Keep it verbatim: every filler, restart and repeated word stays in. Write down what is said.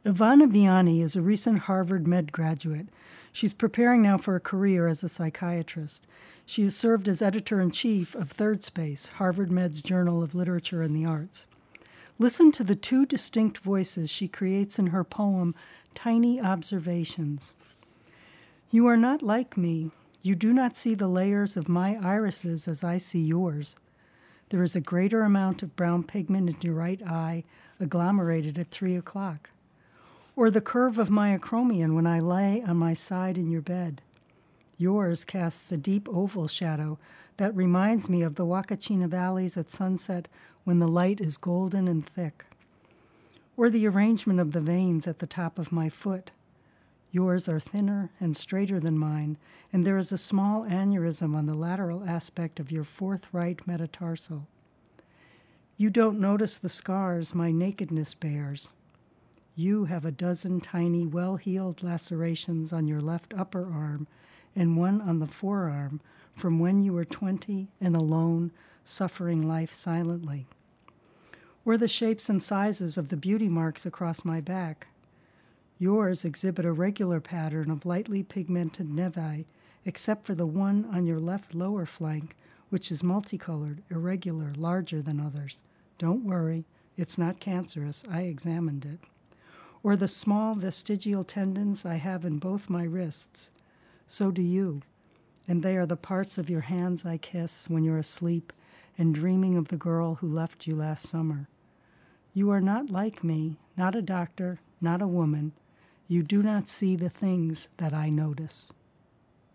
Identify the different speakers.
Speaker 1: Ivana Vianney is a recent Harvard Med graduate. She's preparing now for a career as a psychiatrist. She has served as editor-in-chief of Third Space, Harvard Med's Journal of Literature and the Arts. Listen to the two distinct voices she creates in her poem, Tiny Observations. You are not like me. You do not see the layers of my irises as I see yours. There is a greater amount of brown pigment in your right eye, agglomerated at three o'clock. Or the curve of my acromion when I lay on my side in your bed. Yours casts a deep oval shadow that reminds me of the Wakachina valleys at sunset when the light is golden and thick. Or the arrangement of the veins at the top of my foot. Yours are thinner and straighter than mine, and there is a small aneurysm on the lateral aspect of your fourth right metatarsal. You don't notice the scars my nakedness bears. You have a dozen tiny, well-healed lacerations on your left upper arm and one on the forearm from when you were twenty and alone, suffering life silently. Or the shapes and sizes of the beauty marks across my back. Yours exhibit a regular pattern of lightly pigmented nevi, except for the one on your left lower flank, which is multicolored, irregular, larger than others. Don't worry, it's not cancerous. I examined it. Or the small vestigial tendons I have in both my wrists. So do you, and they are the parts of your hands I kiss when you're asleep and dreaming of the girl who left you last summer. You are not like me, not a doctor, not a woman. You do not see the things that I notice.